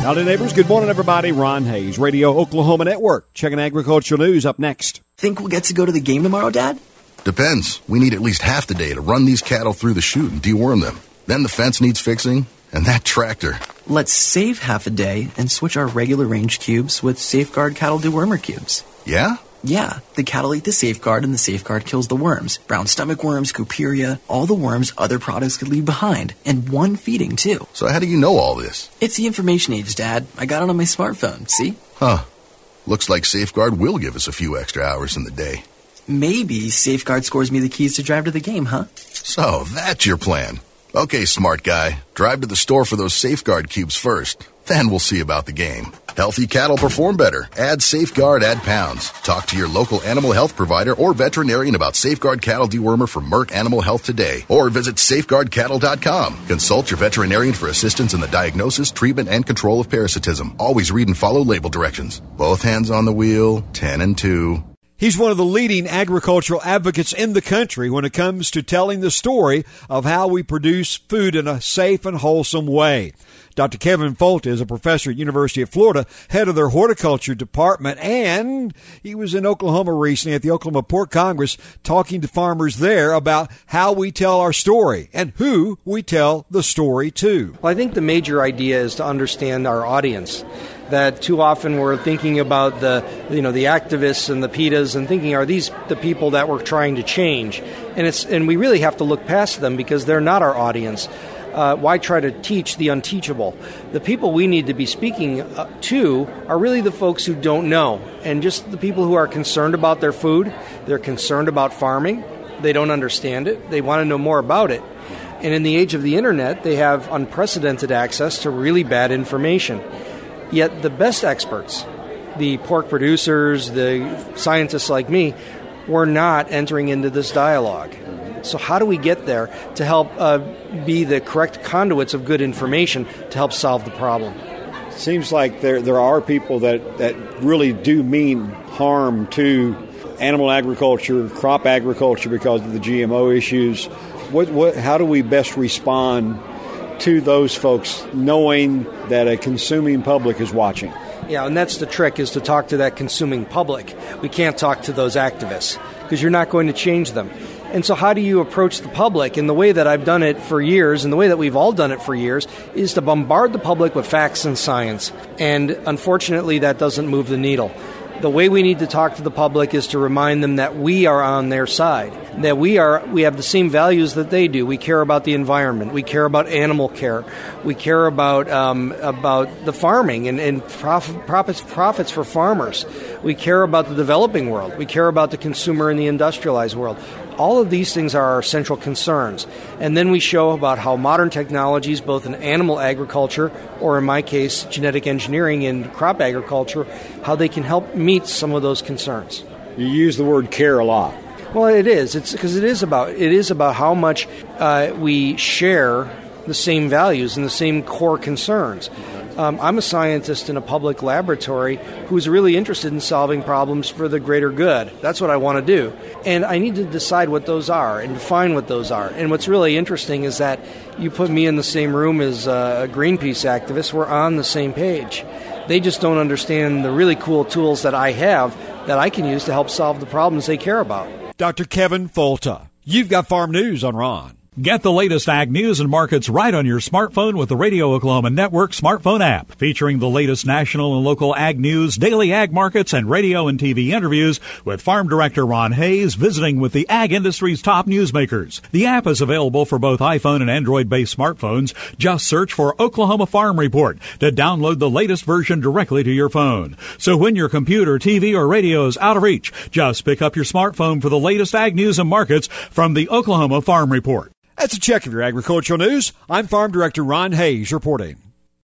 Howdy, neighbors. Good morning, everybody. Ron Hayes, Radio Oklahoma Network. Checking agricultural news up next. Think we'll get to go to the game tomorrow, Dad? Depends. We need at least half the day to run these cattle through the chute and deworm them. Then the fence needs fixing, and that tractor. Let's save half a day and switch our regular range cubes with Safeguard Cattle Dewormer cubes. Yeah? Yeah, the cattle eat the Safeguard, and the Safeguard kills the worms. Brown stomach worms, Cooperia, all the worms other products could leave behind. And one feeding, too. So how do you know all this? It's the information age, Dad. I got it on my smartphone, see? Huh. Looks like Safeguard will give us a few extra hours in the day. Maybe Safeguard scores me the keys to drive to the game, huh? So, that's your plan. Okay, smart guy. Drive to the store for those Safeguard cubes first. Then we'll see about the game. Healthy cattle perform better. Add Safeguard, add pounds. Talk to your local animal health provider or veterinarian about Safeguard Cattle Dewormer from Merck Animal Health today. Or visit safeguardcattle.com. Consult your veterinarian for assistance in the diagnosis, treatment, and control of parasitism. Always read and follow label directions. Both hands on the wheel, 10 and 2. He's one of the leading agricultural advocates in the country when it comes to telling the story of how we produce food in a safe and wholesome way. Dr. Kevin Folta is a professor at University of Florida, head of their horticulture department, and he was in Oklahoma recently at the Oklahoma Pork Congress talking to farmers there about how we tell our story and who we tell the story to. Well, I think the major idea is to understand our audience. That too often we're thinking about the activists and the PETAs and thinking, are these the people that we're trying to change? And we really have to look past them because they're not our audience. Why try to teach the unteachable? The people we need to be speaking to are really the folks who don't know, and just the people who are concerned about their food. They're concerned about farming. They don't understand it. They want to know more about it. And in the age of the internet, they have unprecedented access to really bad information. Yet the best experts, the pork producers, the scientists like me, were not entering into this dialogue. So how do we get there to help be the correct conduits of good information to help solve the problem? Seems like there are people that really do mean harm to animal agriculture, crop agriculture because of the GMO issues. How do we best respond to those folks knowing that a consuming public is watching? Yeah, and that's the trick, is to talk to that consuming public. We can't talk to those activists because you're not going to change them. And so how do you approach the public? And the way that I've done it for years, and the way that we've all done it for years, is to bombard the public with facts and science. And unfortunately, that doesn't move the needle. The way we need to talk to the public is to remind them that we are on their side, that we have the same values that they do. We care about the environment. We care about animal care. We care about the farming and profits for farmers. We care about the developing world. We care about the consumer and the industrialized world. All of these things are our central concerns. And then we show about how modern technologies, both in animal agriculture or, in my case, genetic engineering and crop agriculture, how they can help meet some of those concerns. You use the word care a lot. Well, it is. It's because it is about how much we share the same values and the same core concerns. I'm a scientist in a public laboratory who's really interested in solving problems for the greater good. That's what I want to do. And I need to decide what those are and define what those are. And what's really interesting is that you put me in the same room as a Greenpeace activist, we're on the same page. They just don't understand the really cool tools that I have that I can use to help solve the problems they care about. Dr. Kevin Folta, you've got farm news on Ron. Get the latest ag news and markets right on your smartphone with the Radio Oklahoma Network smartphone app, featuring the latest national and local ag news, daily ag markets, and radio and TV interviews with Farm Director Ron Hayes visiting with the ag industry's top newsmakers. The app is available for both iPhone and Android-based smartphones. Just search for Oklahoma Farm Report to download the latest version directly to your phone. So when your computer, TV, or radio is out of reach, just pick up your smartphone for the latest ag news and markets from the Oklahoma Farm Report. That's a check of your agricultural news. I'm Farm Director Ron Hayes reporting.